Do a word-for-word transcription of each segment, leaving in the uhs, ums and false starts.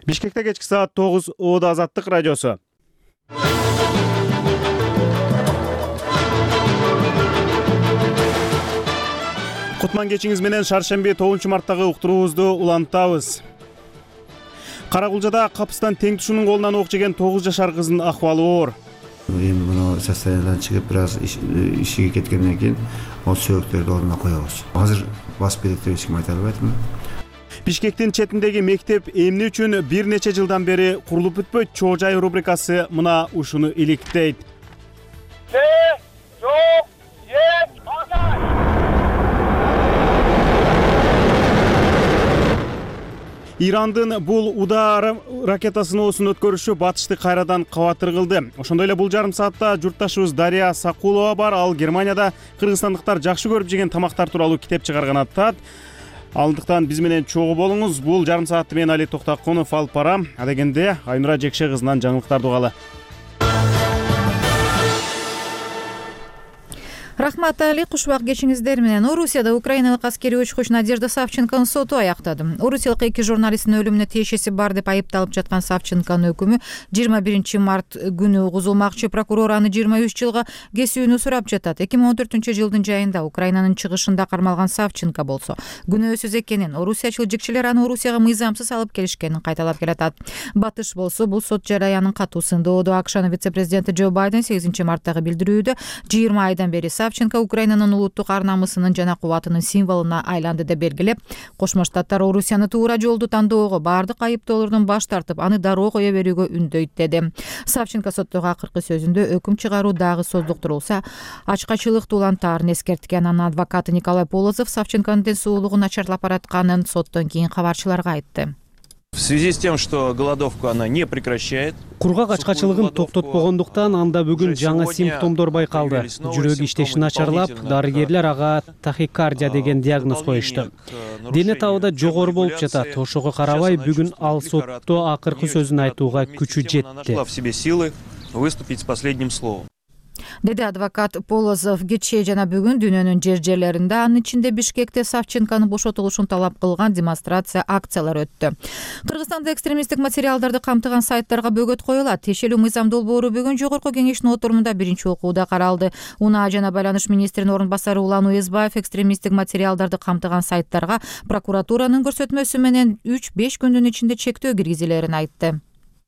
Бишкекте кечки саат тогуз Ода Азаттык радиосу. Кутман кечиңиз менен шаршемби тогузунчу марттагы уктуруубузду улантабыз. Каракулжада капыстан тең тушунун колунан ок жеген тогуз жашар кыздын акыбалы оор. Эми муну состояниедан чыгып бир аз ишиге кеткенден кийин ал сөөгүттөрдү ордуна коебуз. Азыр басып кетет деп эч ким айта албайт. Бишкектин четиндеги мектеп эмне үчүн бир нече жылдан бери курулуп бүтпөйт? Чоо жай рубрикасы мына ушуну иликтейт. Ирандын бул удар ракетасыноосун өткөрүшү батышты кайрадан кабатыр кылды. Ошондой эле бул жарым саатта журтташыбыз Дария Сакулова бар. Ал Германияда кыргызстандыктар жакшы көрүп жеген тамактар тууралуу китеп чыгарган атат. Алдыктан биз менен чогуу болуңуз. Бул жарым саатты мен Али Токтакунов алып барам. Адегенде Айнура Жекше кызынан жаңылыктарды угалы. Рахмат Али, кушбак кечиңиздер менен. Орусияда украиналык аскерий учкуч Надежда Савченконун соту аяктады. Орусиялык эки журналисттин өлүмүнө тиешеси бар деп айыпталып жаткан Савченконун өкүмү жыйырма биринчи март күнү угузулмакчы. Прокурор аны жыйырма үч жылга кесүүнү сурап жатат. эки миң он төртүнчү жылдын жайында Украинанын чыгышында кармалган Савченко болсо күнөөсүз экенин, орусиячыл жикчилер аны Орусияга мыйзамсыз алып келишкенин кайталап келатат. Батыш болсо бул сот жараянын катуу сындоодо. АКШнын вице-президенти Джо Байден сегизинчи марттагы билдирүүдө жыйырма айдан бери Савченко Украинанын улуттук ар намысынын жана кубатынын символуна айланды деп белгилеп, Кошмо Штаттар Орусияны туура жолду тандоого, бардык айыптоолордон баш тартып, аны дароо кое берүүгө үндөйт деди. Савченко соттогу акыркы сөзүндө өкүм чыгаруу дагы создуктурулса, ачкачылыкты улантаарын эскерткен. Анын адвокаты Николай Полозов Савченконун ден соолугу начарлап баратканын соттон кийин кабарчыларга айтты. В связи с тем, что голодовку она не прекращает. Кургак ачкачылыгын токтотпогондуктан анда бүгүн жаңы симптомдор байкалды. Жүрөк иштеши начарлап, дарыгерлер ага тахикардия деген диагноз коюшту. Дене табыда жогору болуп жатат. Ошого карабай бүгүн ал сотто акыркы сөзүн айтууга күчү жетти. В себе силы выступить с последним словом. Деди адвокат Полозов. Кечээ жана бүгүн дүйнөнүн жер жерлеринде, анын ичинде Бишкекте Савченконун бошотулушун талап кылган демонстрация, акциялар өттү. Кыргызстанда экстремисттик материалдарды камтыган сайттарга бөгөт коюлат. Тиешелүү мыйзам долбоору бүгүн жогорку кеңештин отурумунда биринчи окууда каралды. Унаа жана байланыш министринин орун басары Улан Уезбаев экстремисттик материалдарды камтыган сайттарга прокуратуранын көрсөтмөсү менен үч беш күндүн ичинде чектөө киргизилерин айтты.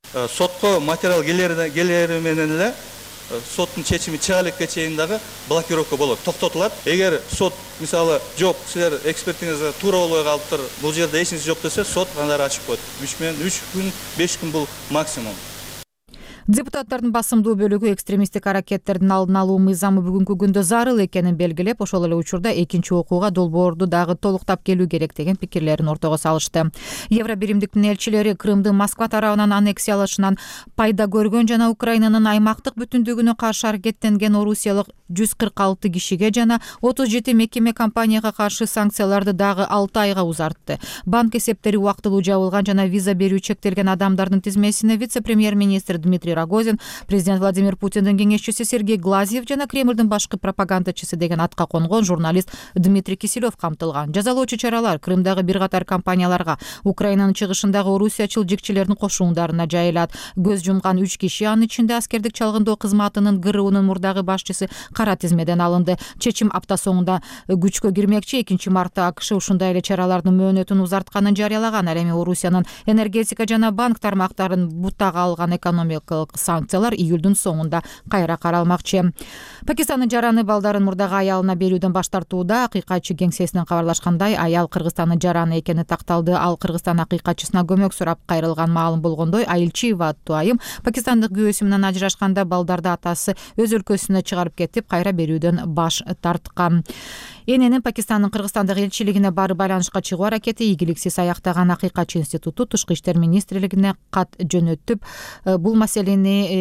Сотко материал келери менен эле соттун чечими чыга элекке чейин дагы блокировка болот, токтотулат. Эгер сот мисалы жок, силер экспертиңизге туура болбой калыптыр, бул жерде эч нерсе жок десе, сот андары ачып коет. үч менен үч күн, беш күн бул максимум. Депутаттардын басымдуу бөлүгү экстремисттик аракеттердин алдын алуу мыйзамы бүгүнкү күндө зарыл экенин белгилеп, ошол эле учурда экинчи окууга долбоорду дагы толуктап келүү керек деген пикирлерин ортого салышты. Евро биримдиктин элчилери Крымдын Москва тарабынан аннексиялашынан пайда көргөн жана Украинанын аймактык бүтүндүгүнө каршы аракеттенген орусиялык жүз кырк алты кишиге жана отуз жети мекеме компанияга каршы санкцияларды дагы алты айга узартты. Банк эсептери убактылуу жабылган жана виза берүү чектелген адамдардын тизмесине вице-премьер-министр Дмитрий Рогозин, президент Владимир Путиндин кеңешчиси Сергей Глазьев жана Кремлдин башкы пропагандачысы деген атка конгон журналист Дмитрий Киселев камтылган. Жазалоочу чаралар Крымдагы бир катар компанияларга, Украинанын чыгышындагы орусиячыл жикчилердин кошуундарына жайылат. Көз жумган үч киши, анын ичинде аскердик чалгындоо кызматынын ГРУнун мурдагы башчысы кара тизмеден алынды. Чечим апта соңунда күчкө кирмекчи. экинчи мартта АКШ ушундай эле чаралардын мөөнөтүн узартканын жарыялаган. Ал эми Орусиянын энергетика жана банк тармактарын бутага алган экономикалык санкциялар июлдун соңунда кайра каралмакчы. Пакистандын жараны балдарын мурдагы аялына берүүдөн баш тартууда. Акыйкатчы кеңсесинен кабарлашкандай, аял Кыргызстандын жараны экени такталды. Ал Кыргызстан акыйкатчысына көмөк сурап кайрылган. Маалым болгондой, Айылчиева аттуу айым пакистандык күйөөсү менен ажырашканда балдарды атасы өз өлкөсүнө чыгарып кетип, кайра берүүдөн баш тарткан. Эненин Пакистандын Кыргызстандагы элчилигине барып байланышка чыгуу аракети ийгиликсиз аяктаган. Акыйкатчы институту Тышкы иштер министрлигине кат жөнөтүп, бул маселени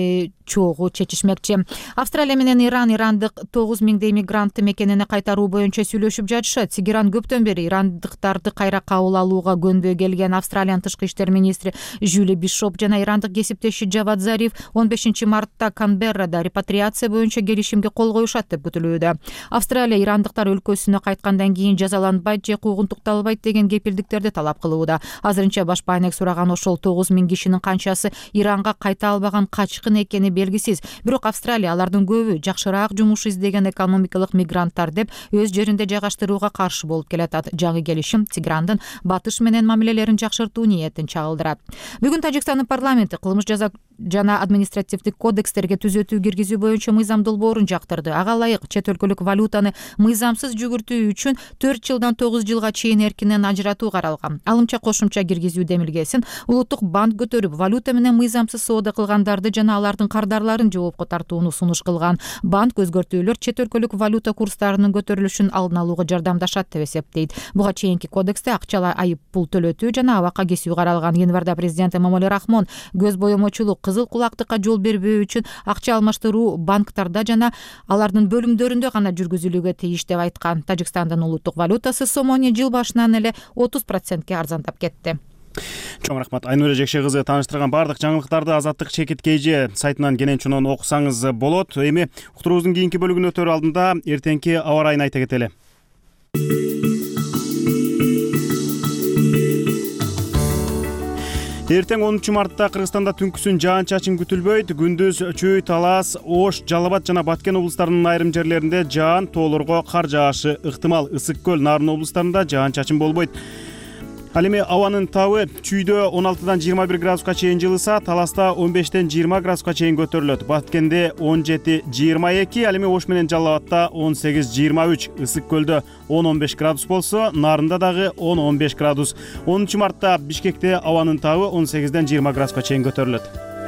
чогуу чечишмекчи. Австралия менен Иран ирандык тогуз миңдей мигрантты мекенине кайтаруу боюнча сүйлөшүп жатышат. Тегеран көптөн бери ирандыктарды кайра кабыл алууга көнбөй келген. Австралиянын тышкы иштер министри Жюли Бишоп жана ирандык кесиптеши Джавад Зариф он бешинчи мартта Канберрада репатриация боюнча келишимге кол коюшат деп күтүлүүдө. Австралия ирандыктар өлкөсүнө кайткандан кийин жазаланбайт же куугунтукталбайт деген кепилдиктерди талап кылууда. Азырынча баш байнек сураган ошол тогуз миң кишинин канчасы Иранга кайта албаган качкын экени белгисиз. Бирок Австралия алардын көбү жакшыраак жумуш издеген экономикалык мигранттар деп өз жеринде жайгаштырууга каршы болуп келатат. Жаңы келишим Тегерандын батыш менен мамилелерин жакшыртуу ниетин чагылдырат. Бүгүн Тажикстандын парламенти кылмыш жаза жана административдик кодекстерге түзөтүү киргизүү боюнча мыйзам долбоорун жактырды. Ага ылайык чет өлкөлүк валютаны мыйзамсыз жүгүртүү үчүн төрт жылдан тогуз жылга чейин эркинен ажыратуу каралган. Алымча кошумча киргизүү демилгесин улуттук банк көтөрүп, валюта менен мыйзамсыз соода кылгандарды жана алардын кардарларын жоопко тартууну сунуш кылган. Банк өзгөртүүлөр чет өлкөлүк валюта курстарынын көтөрүлүшүн алдын алууга жардамдашат деп эсептейт. Буга чейинки кодексте акчалай айып пул төлөтүү жана абакка кесүү каралган. Январда президент Эмомали Рахмон көз боемочулук, кызыл кулактыкка жол бербөө үчүн акча алмаштыруу банктарда жана алардын бөлүмдөрүндө гана жүргүзүлүүгө тийиш деп айткан. Тажикстандын улуттук валютасы сомоне жыл башынан эле отуз процентке арзандап кетти. Чоң рахмат. Айнура Жекше кызы тааныштырган бардык жаңылыктарды Азаттык чекит kg сайтынан кенен чунон окусаңыз болот. Эми уктуруубуздун кийинки бөлүгүнө өтөр алдында эртеңки аба ырайын айта кетели. Эртең онунчу мартта Кыргызстанда түнкүсүн жаан-чачын күтүлбөйт. Күндүз Чүй, Талас, Ош, Жалал Абад жана Баткен облустарынын айрым жерлеринде жаан, тоолорго кар жаашы ыктымал. Ысык көл, Нарын облустарында жаан-чачын болбойт. Ал эми абанын табы Чүйдө он алтыдан жыйырма бир градуска чейин жылыса, Таласта он бештен жыйырма градуска чейин көтөрүлөт. Баткенде он жети жыйырма эки, ал эми Ош менен Жалал Абадта он сегиз жыйырма үч, Ысык көлдө он он беш градус болсо, Нарында дагы он он беш градус. онунчу мартта Бишкекте абанын табы он сегизден жыйырма градуска чейин көтөрүлөт.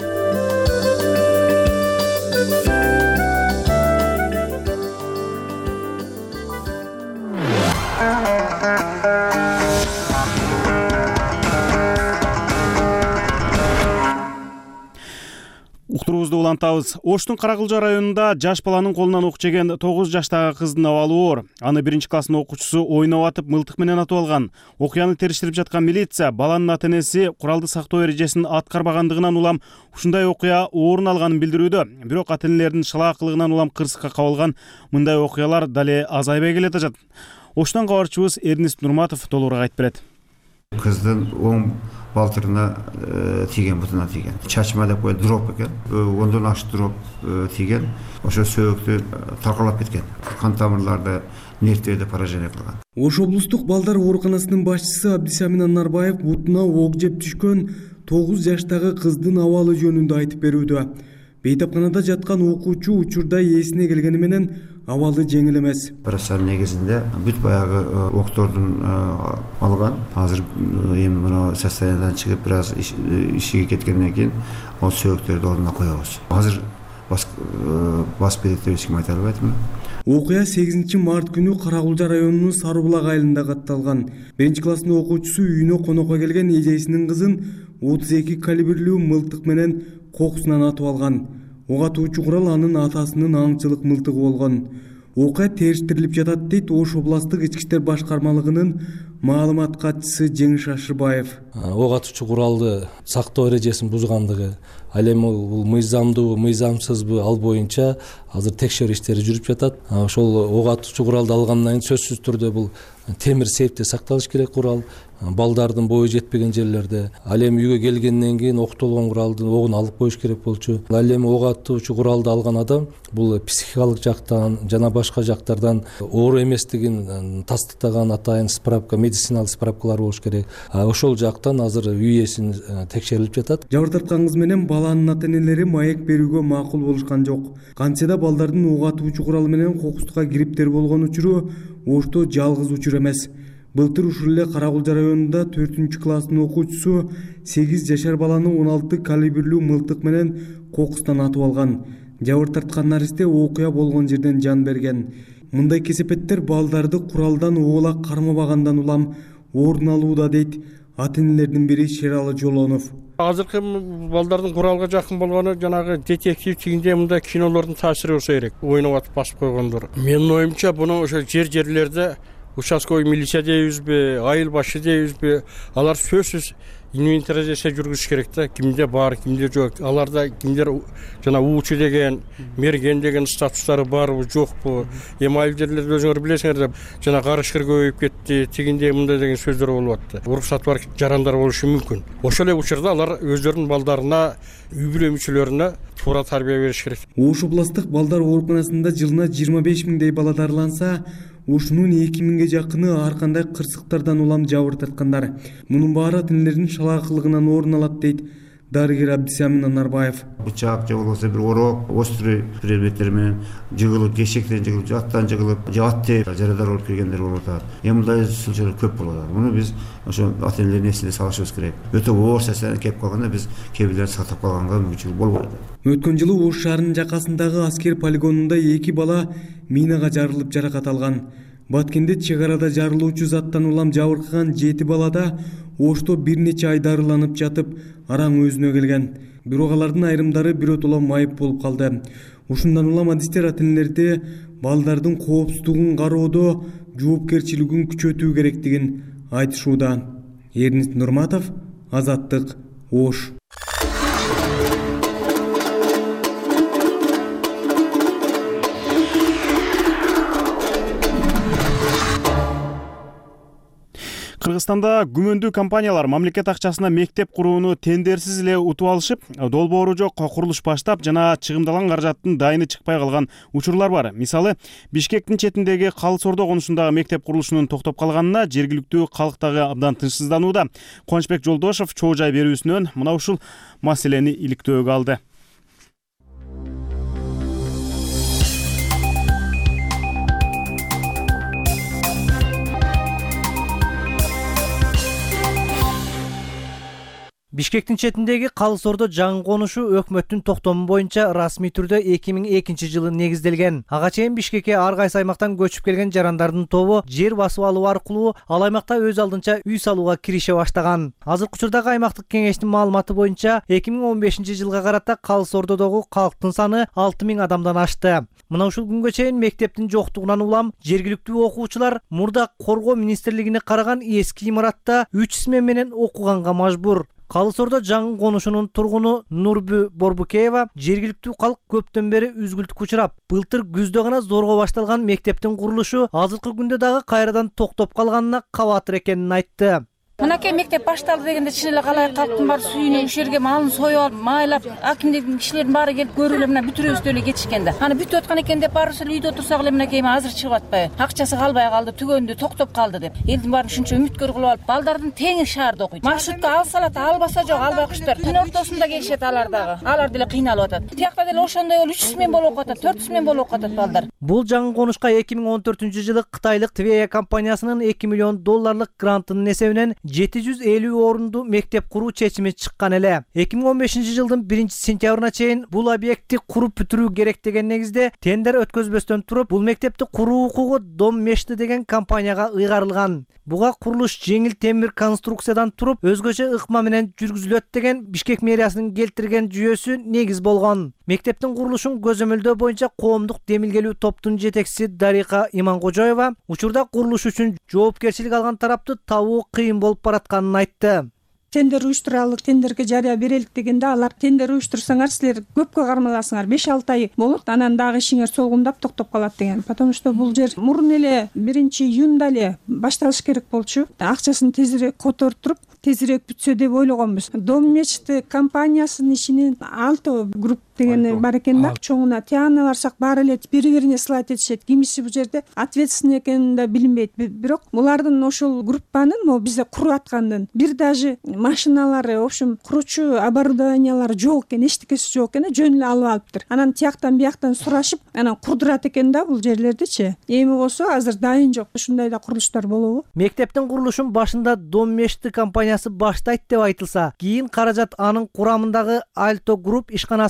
Уктуруубузду улантабыз. Оштун Каракылжа районунда жаш баланын колунан ок жеген тогуз жаштагы кыздын абалы оор. Аны биринчи класстын окуучусу ойноп атып мылтык менен атып алган. Окуяны териштирип жаткан милиция баланын ата-энеси куралды сактоо эрежесин аткарбагандыгынан улам ушундай окуя орун алганын билдирүүдө. Бирок ата-энелердин шылаакылыгынан улам кырсыкка кабылган мындай окуялар дале азайбай келе жатат. Оштон кабарчыбыз Эрнест Нурматов толугураак айтып берет. Кыздын оң балтырына тийген, бутуна тийген. Чачма деп коет дроп экен. Ондон аш дроп тийген. Ошо сөөктү таркалап кеткен. Кан тамырларды нервтерде поражение кылган. Ош облустук балдар ооруканасынын башчысы Абдисамин Анарбаев бутуна ок жеп түшкөн тогуз жаштагы кыздын абалы жөнүндө айтып берүүдө. Бейтапканада жаткан окуучу учурда эсине келгени менен абалы жеңил эмес. Операциянын негизинде бүт баягы октордун алган. Азыр эми мына состояниядан чыгып бир аз ишиге кеткенден кийин ал сөөктөрдү ордуна коебуз. Азыр бас бас берет эч ким айта албайтмын. Окуя сегизинчи март күнү Каракылжа районунун Сарыбулак айылында катталган. Биринчи класстын окуучусу үйүнө конокко келген эжесинин кызын отуз эки калибрлүү мылтык менен кокусунан атып алган. Ок атуучу курал анын атасынын аңчылык мылтыгы болгон. Окуя териштирилип жатат дейт Ош областык ички иштер башкармалыгынын маалымат катчысы Жеңиш Ашырбаев. Ок атуучу куралды сактоо эрежесин бузгандыгы, ал эми бул мыйзамдуу, мыйзамсызбы ал боюнча азыр текшерүү иштери жүрүп жатат. Ошол ок атуучу куралды алгандан кийин сөзсүз түрдө бул темир сейфте сакталыш керек курал. Балдардын бою жетпеген жерлерде. Ал эми үйгө келгенден кийин октолгон куралдын огун алып коюш керек болчу. Ал эми ок атуучу куралды алган адам бул психикалык жактан жана башка жактардан оор эместигин тастыктаган атайын справка, медициналык справкалар болуш керек. Ошол жактан азыр үй ээсин текшерилип жатат. Жабыр тарткан кыз менен баланын ата-энелери маек берүүгө макул болушкан жок. Кантсе да балдардын ок атуучу куралы менен кокустукка кириптер болгон учуру Ошто жалгыз учур эмес. Былтыр ушул эле Каракылжа районунда төртүнчү класстын окуучусу сегиз жашар баланы он алты калибрлүү мылтык менен кокустан атып алган. Жабыр тарткан наристе окуя болгон жерден жан берген. Мындай кесепеттер балдарды куралдан оола кармабагандан улам орун алууда дейт ата-энелердин бири Шералы Жолонов. азыркы балдардын куралга жакын болгону жанагы детектив тигинде мындай кинолордун таасири болсо керек, ойноп атып басып койгондор. Менин оюмча буну ошо жер жерлерде участковый милиция дейбизби, айыл башы дейбизби, алар сөзсүз инвентаризация жүргүзүш керек да, кимде бар, кимде жок, аларда кимдер жана уучу деген, мерген деген статустары барбы, жокпу, эми айыл жерлерде өзүңөр билесиңер, жана карышкыр көбөйүп кетти, тигинде мындай деген сөздөр болуп атты. Уруксаты бар жарандар болушу мүмкүн. Ошол эле учурда алар өздөрүнүн балдарына, үй бүлө мүчөлөрүнө туура тарбия бериш керек. Ош областык балдар ооруканасында жылына жыйырма беш миңдей бала дарыланса, ушунун эки миңге жакыны ар кандай кырсыктардан улам жабыр тарткандар. Мунун баары ата-энелердин шалаакылыгынан орун алат дейт дарыгер Абдисамин Анарбаев. Бычак же болбосо бир орок, острый предметтер менен жыгылып, кешектен жыгылып, жаттан жыгылып, жат деп жарадар болуп келгендер болуп атат. Эми мындай случайлар көп болуп атат. Муну биз ошо ата-энелердин эсине салышыбыз керек. Өтө оор сесен келип калганда биз кээ бирлерин сактап калганга мүмкүнчүлүк болбойт. Өткөн жылы Ош шаарынын жакасындагы аскер полигонунда эки бала минага жарылып жаракат алган. Баткенде чек арада жарылуучу заттан улам жабыркаган жети балада Ошто бир нече ай дарыланып жатып, араң өзүнө келген. Бирок алардын айрымдары биротоло майып болуп калды. Ушундан улам адистер ата-энелерди балдардын коопсуздугун кароодо жоопкерчилигин күчөтүү керектигин айтышууда. Эрнист Нурматов, Азаттык, Ош. Кыргызстанда күмөндүү компаниялар мамлекет акчасына мектеп курууну тендерсиз эле утуп алышып, долбоору жок курулуш баштап жана чыгымдалган каражаттын дайыны чыкпай калган учурлар бар. Мисалы, Бишкектин четиндеги Калы-Сордо конушундагы мектеп курулушунун токтоп калганына жергиликтүү калк дагы абдан тынчсызданууда. Кубанычбек Жолдошов чоо жай берүүсүнөн мына ушул маселени иликтөөгө алды. Бишкектин четиндеги Калы-Сордо жаңы конушу өкмөттүн токтому боюнча расмий түрдө эки миң экинчи жылы негизделген. Ага чейин Бишкекке ар кайсы аймактан көчүп келген жарандардын тобу жер басып алуу аркылуу ал аймакта өз алдынча үй салууга кирише баштаган. Азыркы учурдагы аймактык кеңештин маалыматы боюнча эки миң он бешинчи жылга карата Калы-Сордодогу калктын саны алты миң адамдан ашты. Мына ушул күнгө чейин мектептин жоктугунан улам жергиликтүү окуучулар мурда коргоо министрлигине караган эски имаратта үч смена менен окуганга мажбур. Калы-Сордо жаңы конушунун тургуну Нурбү Борбукеева жергиликтүү калк көптөн бери үзгүлтүккө учурап, былтыр күздө гана зорго башталган мектептин курулушу азыркы күндө дагы кайрадан токтоп калганына кабатыр экенин айтты. Мынакей мектеп башталды дегенде чын эле калай калктын баары сүйүнүп ушул жерге малын союп алып, майлап, акимдердин кишилердин баары келип көрүп эле мына бүтүрөбүз деп эле кетишкен да. Аны бүтүп аткан экен деп барыбыз эле үйдө отурсак эле мынакей азыр чыгып атпайбы? Акчасы калбай калды, түгөндү, токтоп калды деп. Элдин баарын ушунча үмүткөр кылып алып, балдардын теңи шаарда окуйт. Маршрутка алса алат, албаса жок, албай куштар. Түн ортосунда келишет алар дагы. Алар деле кыйналып атат. Тиякта деле ошондой болуп үч смен болуп окуп атат, төрт смен болуп окуп атат балдар. Бул жаңы конушка эки миң он төртүнчү жылы Кытайлык Твея компаниясынын эки миллион долларлык грантынын эсебинен жети жүз элүү орунду мектеп куруу чечими чыккан эле. эки миң он бешинчи жылдын биринчи сентябрына чейин бул объектти куруп бүтүрүү керек деген негизде тендер өткөзбөстөн туруп, бул мектепти куруу укугу Дом Мешти деген компанияга ыйгарылган. Буга курулуш жеңил темир конструкциядан туруп, өзгөчө ыкма менен жүргүзүлөт деген Бишкек мэриясынын келтирген жүйөсү негиз болгон. Мектептин курулушун көзөмөлдөө боюнча коомдук демилгелүү топтун жетекчиси Дарика Иманкожоева учурда курулуш үчүн жоопкерчилик алган тарапты табуу кыйын болуп баратканын айтты. Тендер уюштуралык, тендерге жарыя берелик дегенде алар тендер уюштурсаңар силер көпкө кармаласыңар, беш алты ай болот, анан дагы ишиңер солгундап токтоп калат деген. Потому что бул жер мурун эле биринчи июнда эле башталыш керек болчу. Акчасын тезирээк которуп, тезирээк бүтсө деп ойлогонбуз. Дом Мешти компаниясынын ишинин алты групп деген бар экен да. Чоңуна тияна барсак баары эле бири-бирине сылайт этишет. Кимиси бул жерде ответственный экенин да билинбейт. Бирок булардын ошол группанын могу бизде куруп аткандын бир даже машиналары, в общем, куручу оборудованиялары жок экен, эчтекеси жок экен, жөн эле алып алыптыр. Анан тияктан бияктан сурашып, анан курдурат экен да бул жерлердичи. Эми болсо азыр дайын жок. Ушундай да курулуштар болобу? Мектептин курулушун башында Дом Мешти компаниясы баштайт деп айтылса, кийин каражат анын курамындагы Альто Групп ишканасынын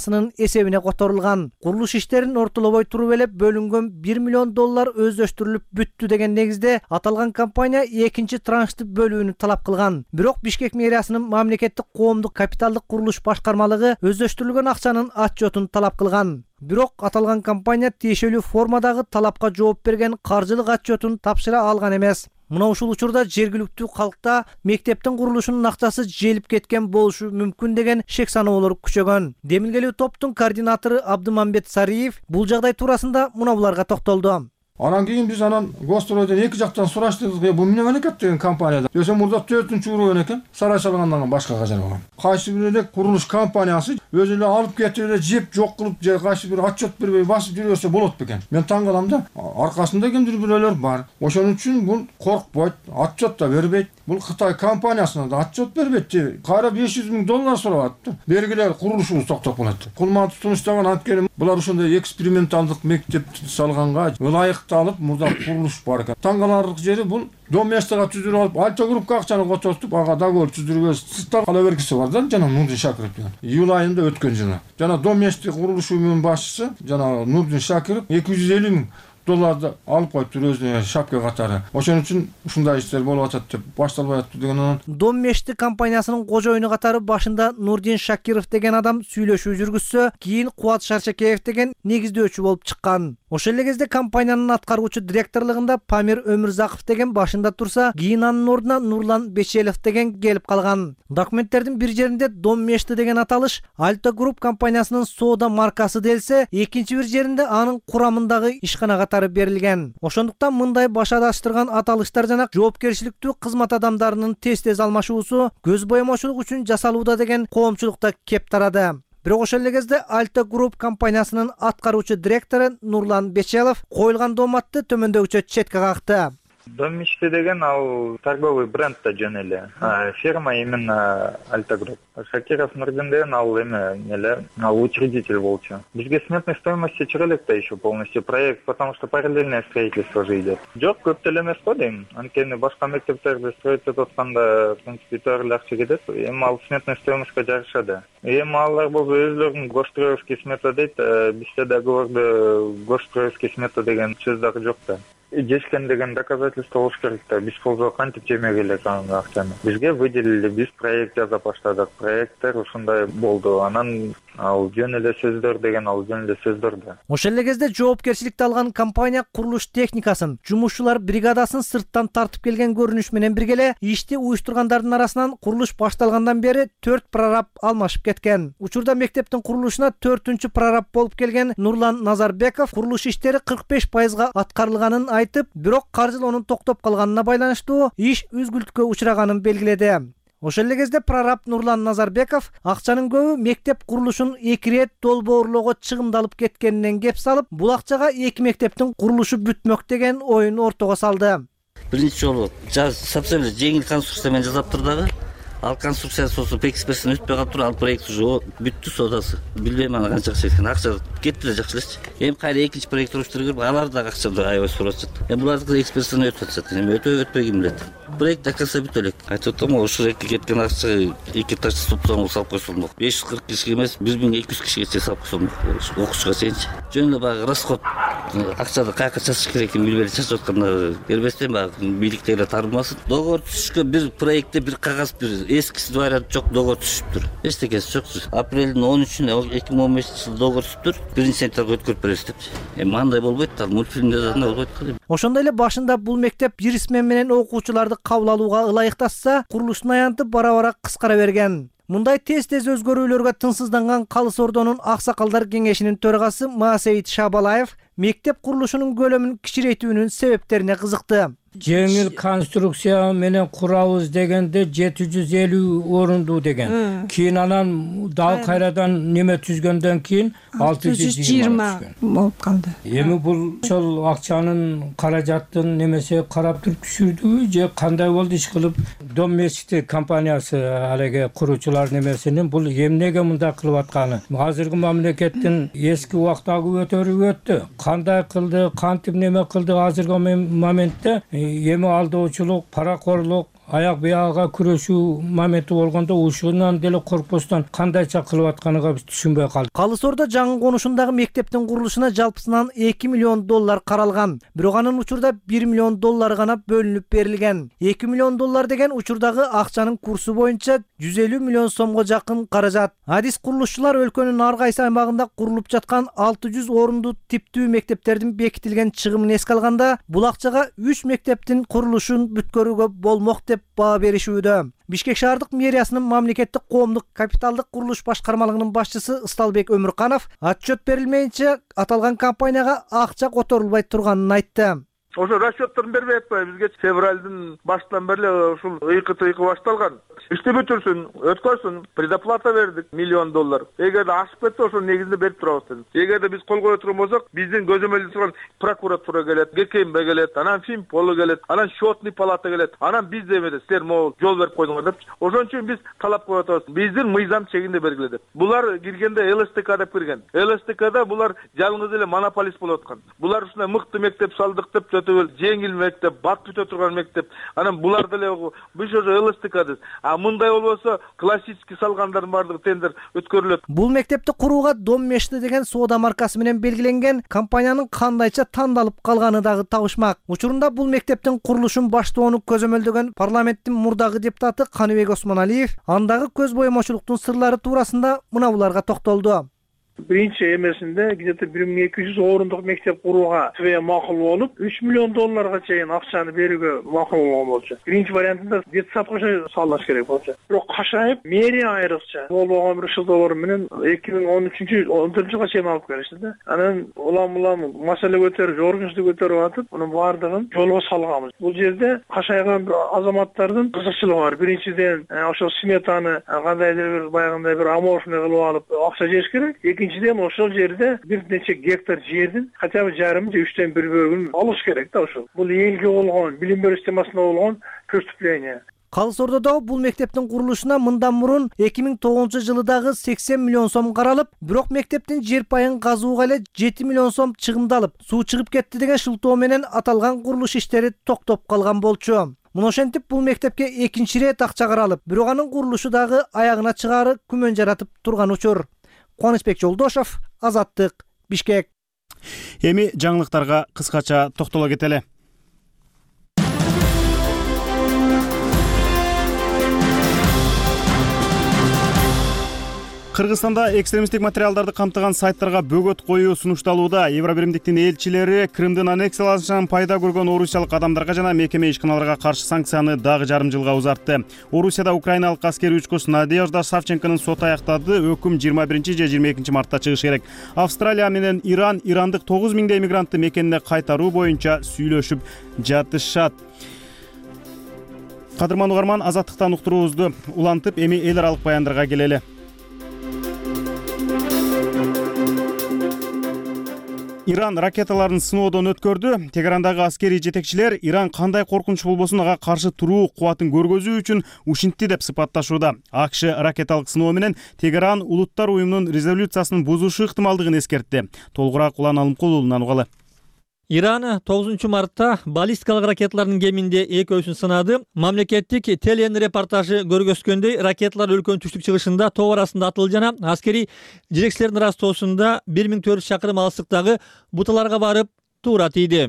эсебине которулган. Курулуш иштерин ортолобой туруп эле бөлүнгөн бир миллион доллар өздөштүрүлүп бүттү деген негизде аталган компания экинчи траншты бөлүүнү талап кылган. Бирок Бишкек мэриясынын мамлекеттик коомдук капиталдык курулуш башкармалыгы өздөштүрүлгөн акчанын отчетун талап кылган. Бирок аталган компания тиешелүү формадагы талапка жооп берген каржылык отчетун тапшыра алган эмес. Мына ушул учурда жергиликтүү калкта мектептин курулушунун акчасы желип кеткен болушу мүмкүн деген шек саноолор күчөгөн. Демилгелүү топтун координатору Абдымамбет Сариев бул жагдай туурасында мына буларга токтолду. Анан кийин биз анан Гостройдон эки жактан сураштырдык. Бул эмне менен экен деген компанияда. Десе мурда төртүнчү уровень экен. Сарай салгандан кийин башкага жаралган. Кайсы бир эле курулуш компаниясы өзү эле алып кетип эле жеп жок кылып же кайсы бир отчет бербей басып жүрөсө болот бекен. Мен таң калам да. Аркасында кимдир бирөөлөр бар. Ошон үчүн бул коркпойт, отчет да бербейт. Бул Кытай компаниясына да отчет бербейт. Кайра беш жүз миң доллар сурап атты. Бергиле курулушубуз токтоп калат. Кулман тутунуштаган анткени булар ошондой эксперименталдык мектеп салганга ылайыкталып мурда курулуш бар экен. Таң каларлык жери бул дом местага түзүрүп алып, Альта группка акчаны котортуп, ага договор түзүрүп сырттан кала бергиси бар да, жана Нурдин Шакиров деген. Июль айында өткөн жылы. Жана дом мести курулуш уюмунун башчысы, жана Нурдин Шакиров эки жүз элүү миң долларды алып коюптур өзүнө шапка катары. Ошон үчүн ушундай иштер болуп атат деп башталбай атты деген анан. Дом мешти компаниясынын кожоюну катары башында Нурдин Шакиров деген адам сүйлөшүү жүргүзсө, кийин Кубат Шарчакеев деген негиздөөчү болуп чыккан. Ошол эле кезде компаниянын аткаруучу директорлугунда Памир Өмүрзаков деген башында турса, кийин анын ордуна Нурлан Бечелов деген келип калган. Документтердин бир жеринде Дом мешти деген аталыш Альта Групп компаниясынын соода маркасы делсе, экинчи бир жеринде анын курамындагы ишканага берилген. Ошондуктан мындай башадаштырган аталыштар жана жоопкерчиликтүү кызмат адамдарынын тез-тез алмашуусу көз боемочулук үчүн жасалууда деген коомчулукта кеп тарады. Бирок ошол эле кезде Альта Групп компаниясынын аткаруучу директору Нурлан Бечелов коюлган дооматты төмөндөгүчө четке какты. Дом мечты деген ал торговый бренд да жөн эле. Фирма именно Альта Групп. Шакиров Нурдин деген ал эме эле, ал учредитель болчу. Бизге сметной стоимости чыга элек да еще полностью проект, потому что параллельное строительство же идет. Жок, көп деле эмес го дейм. Анткени башка мектептерди строить этип атканда, в принципе, төр эле акча кетет. Эми ал сметной стоимостька жарышады. Эми алар болсо өзлөрүнүн госстроевский смета дейт, бизде договордо госстроевский смета деген сөз дагы жок да. Жешкен деген доказательство болуш керек да. Биз болсо кантип жемек элек анын акчаны. Бизге выделили, биз проект жазып баштадык. Проекттер ушундай болду. Анан ал жөн эле сөздөр деген ал жөн эле сөздөр да. Ошол эле кезде жоопкерчиликти алган компания курулуш техникасын, жумушчулар бригадасын сырттан тартып келген көрүнүш менен бирге эле ишти уюштургандардын арасынан курулуш башталгандан бери төрт прораб алмашып кеткен. Учурда мектептин курулушуна төртүнчү прораб болуп келген Нурлан Назарбеков курулуш иштери кырк беш пайызга аткарылганын айтып, бирок каржылоонун токтоп калганына байланыштуу иш үзгүлтүккө учраганын белгиледи. Ошол эле кезде прораб Нурлан Назарбеков акчанын көбү мектеп курулушун эки рет долбоорлоого чыгымдалып кеткенинен кеп салып, бул акчага эки мектептин курулушу бүтмөк деген оюн ортого салды. Биринчи жолу совсем жеңил конструкция менен жасап турдагы. Ал конструкция соосу экспертин өтпөй калып туруп, ал проект уже бүттү соодасы. Билбейм аны канча акча кеткен. Акча кетти эле жакшы элечи. Эми кайра экинчи проект уруштуруп, алар дагы акчаны аябай сурап жатат. Эми булардыкы экспертин өтүп жатат. Эми өтөбү өтпөй ким билет. Проект до конца бүтө элек. Айтып атам, ошол эки кеткен акча эки этаж субсоң салып койсолмок. беш жүз кырк кишиге эмес, бир миң эки жүз кишиге салып койсолмок. Окуучуга чейинчи. Жөн эле баягы расход акчаны каяка чачыш керек экенин билбей чачып атканда бербестен баягы бийликтегилер тарбымасын. Договор түзүшкө бир проектте бир кагаз бир эскиз вариант жок, договор түзүптүр. Эчтекеси жок. Апрелдин он үчүнө эки миң он бешинчи жылы договор түзүптүр. Биринчи сентябрга өткөрүп беребиз депчи. Эми андай болбойт да, мультфильмде да андай болбойт да. Ошондой эле башында бул мектеп жирисмен менен окуучуларды кабыл алууга ылайыкташса, курулуштун аянты бара-бара кыскара берген. Мындай тез-тез өзгөрүүлөргө тынчсызданган Калыс Ордонун аксакалдар кеңешинин төрагасы Маасейит Шабалаев мектеп курулушунун көлөмүн кичирейтүүнүн себептерине кызыкты. Жеңил конструкция менен курабыз дегенде жети жүз элүү орунду деген. Кийин анан дал кайрадан неме түзгөндөн кийин алты жүз жыйырма болуп калды. Эми бул ошол акчанын каражаттын немесе карап туруп түшүрдүбү же кандай болду иш кылып? Дом мечити компаниясы алеге куруучулар немесинин бул эмнеге мындай кылып атканы? Азыркы мамлекеттин эски убактагы өтөрүп өттү. Кандай кылды, кантип неме кылды азыркы моментте эми алдоочулук, паракорлук аяк биягага күрөшүү моменти болгондо ушунан деле коркпостон кандайча кылып атканыга биз түшүнбөй калдык. Калысордо жаңы конушундагы мектептин курулушуна жалпысынан эки миллион доллар каралган. Бирок анын учурда бир миллион доллар гана бөлүнүп берилген. эки миллион доллар деген учурдагы акчанын курсу боюнча жүз элүү миллион сомго жакын каражат. Адис курулушчулар өлкөнүн ар кайсы аймагында курулуп жаткан алты жүз орунду типтүү мектептердин бекитилген чыгымын эске алганда, бул акчага үч мектептин курулушун бүткөрүүгө болмок деп баа беришүүдө. Бишкек шаардык мэриясынын мамлекеттик коомдук капиталдык курулуш башкармалыгынын башчысы Ысталбек Өмүрканов отчет берилмейинче аталган компанияга акча которулбай турганын айтты. Ошо расчетторун бербей атпайбы бизге. Февралдын башынан бери ушул ыйкы-тыйкы башталган. Ишти бүтүрсүн, өткөрсүн, предоплата бердик миллион доллар. Эгерде ашып кетсе ошо негизинде берип турабыз дедик. Эгерде биз кол кое турган болсок, биздин көзөмөлдө турган прокуратура келет, ГКМБ келет, анан Финполу келет, анан счетный палата келет. Анан биз демеде силер могу жол берип койдуңар деп. Ошон үчүн биз талап коюп атабыз. Биздин мыйзам чегинде белгиле деп. Булар киргенде ЛСТК деп кирген. ЛСТКда булар жалгыз эле монополист болуп аткан. Булар ушундай мыкты мектеп салдык деп жеңил мектеп, бат бүтө турган мектеп. Анан булар деле биз ошо ЛСТК. А мындай болбосо классический салгандардын баардыгы тендер өткөрүлөт. Бул мектепти курууга Дом Мешти деген соода маркасы менен белгиленген компаниянын кандайча тандалып калганы дагы табышмак. Учурунда бул мектептин курулушун баштоону көзөмөлдөгөн парламенттин мурдагы депутаты Каныбек Осмоналиев андагы көз боемочулуктун сырлары туурасында мына буларга токтолду. Биринчи эмесинде где-то бир миң эки жүз орундук мектеп курууга све макул болуп, үч миллион долларга чейин акчаны берүүгө макул болгон болчу. Биринчи вариантында детсадка салыш керек болчу. Бирок кашайып, мэрия айрыкча болбогон бир шылдоолор менен эки миң он үчүнчү он төртүнчү жылга чейин алып келишти да. Анан улам улам маселе көтөрүп, жогоркунчту көтөрүп атып, мунун баардыгын жолго салганбыз. Бул жерде кашайган азаматтардын кызыкчылыгы бар. Биринчиден ошо сметаны кандайдыр бир баягындай бир аморфный кылып алып акча жеш керек. Экинчиден ошол жерде бир нече гектар жердин хотя бы жарым же үчтөн бир бөлүгүн алыш керек да ошол. Бул элге болгон, билим берүү системасына болгон преступление. Калысордодо бул мектептин курулушуна мындан мурун эки миң тогузунчу жылы дагы сексен миллион сом каралып, бирок мектептин жер пайын казууга эле жети миллион сом чыгымдалып, суу чыгып кетти деген шылтоо менен аталган курулуш иштери токтоп калган болчу. Муну ошентип бул мектепке экинчи ирет акча каралып, бирок анын курулушу дагы аягына чыгаары күмөн жаратып турган учур. Кубанычбек Жолдошов, Азаттык, Бишкек. Эми жаңылыктарга кыскача токтоло кетели. Кыргызстанда экстремисттик материалдарды камтыган сайттарга бөгөт коюу сунушталууда. Евробиримдиктин элчилери Крымдын аннексияланышынан пайда көргөн орусиялык адамдарга жана мекеме ишканаларга каршы санкцияны дагы жарым жылга узартты. Орусияда украиналык аскер учкуч Надежда Савченконун соту аяктады. Өкүм жыйырма биринчи же жыйырма экинчи мартта чыгыш керек. Австралия менен Иран ирандык тогуз миңдей мигрантты мекенине кайтаруу боюнча сүйлөшүп жатышат. Кадырман угарман, азаттыктан уктуруубузду улантып, эми эл аралык баяндарга келели. Иран ракеталарын сыноодон өткөрдү. Тегерандагы аскерий жетекчилер Иран кандай коркунуч болбосун ага каршы туруу кубатын көргөзүү үчүн ушинтти деп сыпатташууда. АКШ ракеталык сыноо менен Тегеран Улуттар уюмунун резолюциясын бузушу ыктымалдыгын эскертти. Толугураак Улан Алымкулуулунан угалы. Иран тогузунчу мартта баллистикалык ракеталардын кеминде экөөсүн сынады. Мамлекеттик телен репортажы көргөзгөндөй, ракеталар өлкөнүн түштүк чыгышында тоо арасында атылды жана аскерий жетекчилердин ырастоосунда бир миң төрт жүз чакырым алыстыктагы буталарга барып туура тийди.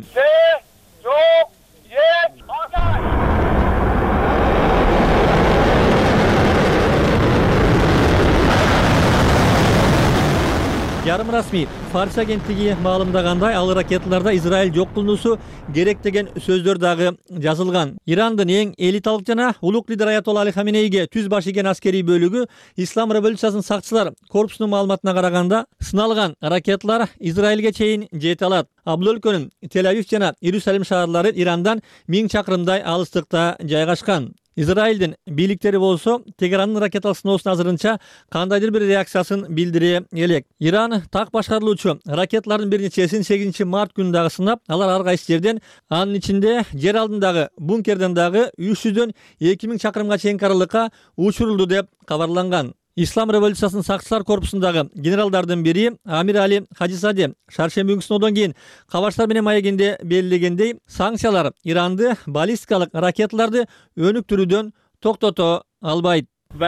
Ярым расмий Фарс агенттиги маалымдагандай, ал ракеталарда Израиль жок кылынуусу керек деген сөздөр дагы жазылган. Ирандын эң элиталык жана улук лидер Аятолла Али Хаменейге түз баш ийген аскерий бөлүгү Ислам революциясынын сакчылар корпусунун маалыматына караганда, сыналган ракеталар Израилге чейин жете алат. Бул өлкөнүн Тель-Авив жана Иерусалим шаарлары Ирандан миң чакырымдай алыстыкта жайгашкан. Израилдин бийликтери болсо Тегерандын ракеталык сыноосуна азырынча кандайдыр бир реакциясын билдире элек. Иран так башкарылуучу ракеталардын бир нечесин сегизинчи март күнү дагы сынап, алар ар кайсы жерден, анын ичинде жер алдындагы бункерден дагы үч жүздөн эки миң чакырымга чейинки аралыкка учурулду деп кабарланган. Ислам революциясынын сакчылар корпусундагы генералдардын бири Амир Али Хажисаде шаршемби күнүнөн кийин кабарчтар менен маегинде белгилегендей, санкциялар Иранды баллистикалык ракеталарды өнүктүрүүдөн токтото албайт.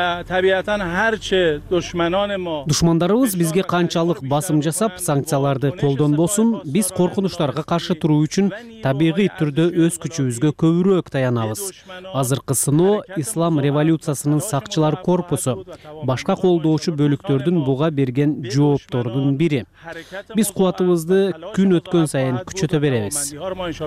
Душмандарыбыз бизге канчалык басым жасап, санкцияларды колдонбосун, биз коркунучтарга каршы туруу үчүн табигый түрдө өз күчүбүзгө көбүрөөк таянабыз. Азыркы сыноо Ислам революциясынын сакчылар корпусу, башка колдоочу бөлүктөрдүн буга берген жооптордун бири. Биз кубатыбызды күн өткөн сайын күчөтө беребиз.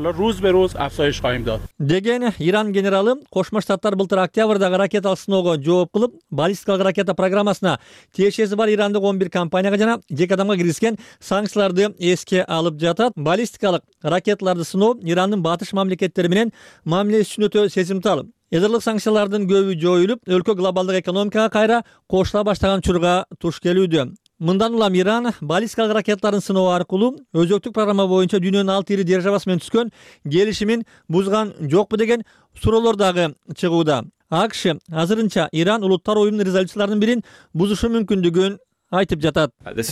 Деген Иран генералы Кошмо Штаттар былтыр октябрдагы ракеталык сыноого жооп кылып, баллистикалык ракета программасына тиешеси бар ирандык он бир компанияга жана жеке адамга киргизген санкцияларды эске алып жатат. Баллистикалык ракеталарды сыноо Ирандын батыш мамлекеттери менен мамилеси үчүн өтө сезимтал. Эдерлик санкциялардын көбү жоюлуп, өлкө глобалдык экономикага кайра кошула баштаган учурга туш келүүдө. Мындан улам Иран баллистикалык ракеталарын сыноо аркылуу өзөктүк программа боюнча дүйнөнүн алты ири державасы менен түзгөн келишимин бузган жокпу деген суроолор дагы чыгууда. АКШ азырынча Иран улуттар уюмунун резолюцияларынын бирин бузушу мүмкүндүгүн айтып жатат.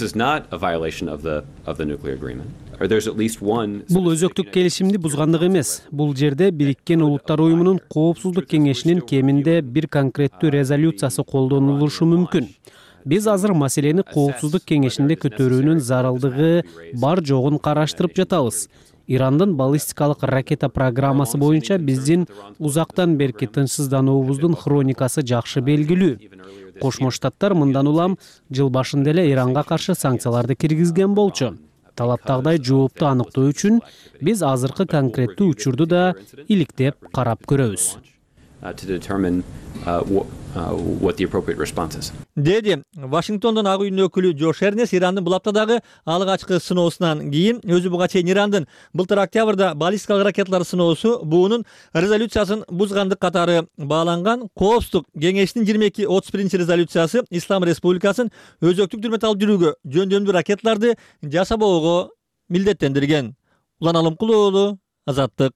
Бул өзөктүк келишимди бузгандык эмес. Бул жерде Бириккен Улуттар уюмунун Коопсуздук кеңешинин кеминде бир конкреттүү резолюциясы колдонулушу мүмкүн. Биз азыр маселени Коопсуздук кеңешинде көтөрүүнүн зарылдыгы бар жогун караштырып жатабыз. Ирандын баллистикалык ракета программасы боюнча биздин узактан берки тынчсыздануубуздун хроникасы жакшы белгилүү. Кошмо Штаттар мындан улам жыл башында эле Иранга каршы санкцияларды киргизген болчу. Талаптагыдай жоопту аныктоо үчүн биз азыркы конкреттүү учурду да иликтеп карап көрөбүз. Деди Вашингтондон ак үйүнүн өкүлү Джош Эрнес Ирандын бул аптадагы алгачкы сыноосунан кийин өзү буга чейин Ирандын былтыр октябрда баллистикалык ракеталар сыноосу буунун резолюциясын бузгандык катары бааланган. Коопсуздук кеңешинин жыйырма эки отуз биринчи резолюциясы Ислам Республикасын өзөктүк түрмөт алып жүрүүгө жөндөмдүү ракеталарды жасабоого милдеттендирген. Улан Алымкулуу уулу, Азаттык.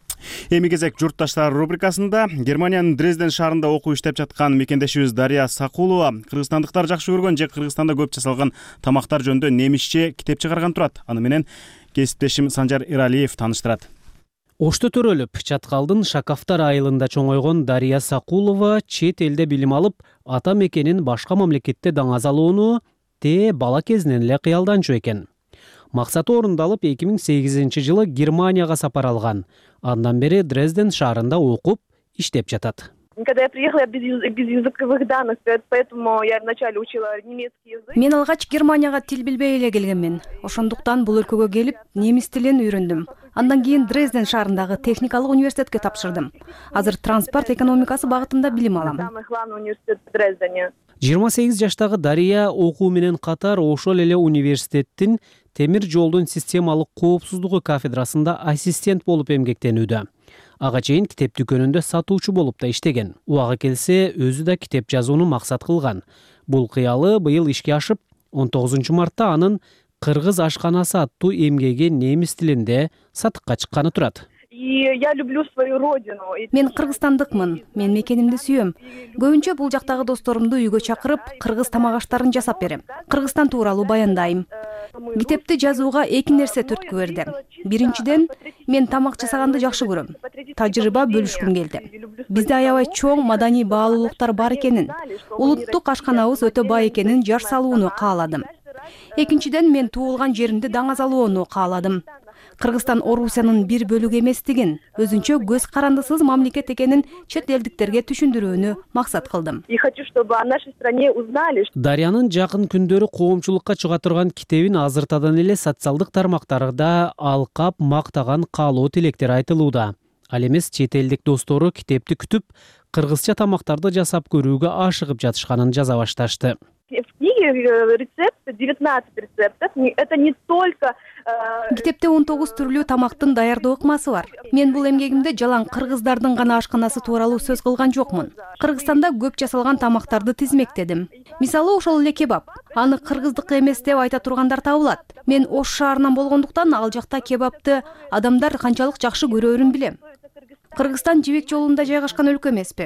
Эми кезек журтташтар рубрикасында Германиянын Дрезден шаарында окуу иштеп жаткан мекендешибиз Дария Сакулова кыргызстандыктар жакшы көргөн же Кыргызстанда көп жасалган тамактар жөнүндө немисче китеп чыгарган турат. Аны менен кесиптешим Санжар Иралиев тааныштырат. Ошто төрөлүп, Чаткалдын Шакафтар айылында чоңойгон Дария Сакулова чет элде билим алып, ата мекенин башка мамлекетте даңазалоону те бала кезинен эле кыялданчу экен. Максаты орундалып, эки миң сегизинчи жылы Германияга сапар алган. Андан бери Дрезден шаарында окуп, иштеп жатат. Когда я приехала, я без, без языковых данных, поэтому я вначале учила немецкий язык. Мен алгач Германияга тил билбей эле келгенмин. Ошондуктан бул өлкөгө келип, немис тилин үйрөндүм. Андан кийин Дрезден шаарындагы техникалык университетке тапшырдым. Азыр транспорт экономикасы багытында билим алам. Самый главный университет в Дрездене. жыйырма сегиз жаштагы Дария окуу менен катар ошол эле университеттин темир жолдун системалык коопсуздугу кафедрасында ассистент болуп эмгектенүүдө. Ага чейин китеп дүкөнүндө сатуучу болуп да иштеген. Убагы келсе, өзү да китеп жазууну максат кылган. Бул кыялы быйыл ишке ашып, он тогузунчу мартта анын Кыргыз ашканасы аттуу эмгеги немис тилинде сатыкка чыкканы турат. И я люблю свою родину. Мен кыргызстандыкмын, мен мекенимди сүйөм. Көбүнчө бул жактагы досторумду үйгө чакырып, кыргыз тамак аштарын жасап берем. Кыргызстан тууралуу баяндайм. Китепти жазууга эки нерсе түрткү берди. Биринчиден, мен тамак жасаганды жакшы көрөм. Тажрыйба бөлүшкүм келди. Бизде аябай чоң маданий баалуулуктар бар экенин, улуттук ашканабыз өтө бай экенин жар салууну кааладым. Экинчиден, мен туулган жеримди даңазалоону кааладым. Кыргызстан Орусиянын бир бөлүгү эместигин, өзүнчө көз карандысыз мамлекет экенин чет элдиктерге түшүндүрүүнү максат кылдым. И хочу, чтобы о нашей стране узнали. Дариянын жакын күндөрү коомчулукка чыга турган китебин азыртадан эле социалдык тармактарда алкап, мактаган каалоо тилектер айтылууда. Ал эмес чет элдик достору китепти күтүп, кыргызча тамактарды жасап көрүүгө ашыгып жатышканын жаза башташты. В книге рецепты, девятнадцать рецептов, это не только... Китепте он тогуз түрлүү тамактын даярдоо ыкмасы бар. Мен бул эмгегимде жалаң кыргыздардын гана ашканасы тууралуу сөз кылган жокмун. Кыргызстанда көп жасалган тамактарды тизмектедим. Мисалы ошол эле кебаб. Аны кыргыздык эмес деп айта тургандар табылат. Мен Ош шаарынан болгондуктан ал жакта кебабты адамдар канчалык жакшы көрөрүн билем. Кыргызстан жибек жолунда жайгашкан өлкө эмеспи?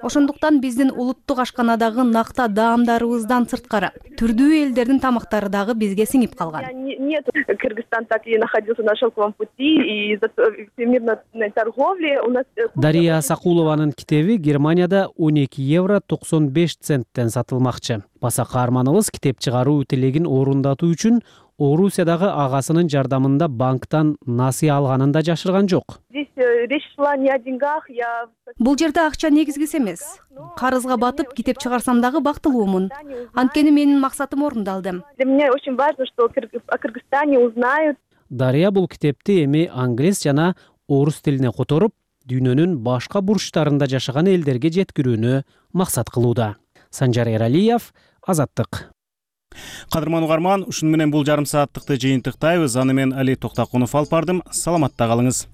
Ошондуктан биздин улуттук ашканадагы накта даамдарыбыздан сырткары түрдүү элдердин тамактары дагы бизге сиңип калган. Нет, Кыргызстан так и находился на шелковом пути, и из-за всемирной торговли у нас... Дария Сакулованын китеби Германияда он эки евро токсон беш центтен сатылмакчы. Баса каарманыбыз китеп чыгаруу тилегин орундатуу үчүн Орусиядагы агасынын жардамында банктан насыя алганын да жашырган жок. Здесь речь шла не о деньгах, я... Бул жерде акча негизгиси эмес. Карызга батып китеп чыгарсам дагы бактылуумун. Анткени менин максатым орундалды. Для меня очень важно, что о Кыргызстане узнают. Дария бул китепти эми англис жана орус тилине которуп, дүйнөнүн башка бурчтарында жашаган элдерге жеткирүүнү максат кылууда. Санжар Эралиев, Азаттык. Кадырман угарман, ушуну менен бул жарым сааттыкты жыйынтыктайбыз. Аны мен Али Токтакунов алып бардым. Саламатта калыңыз.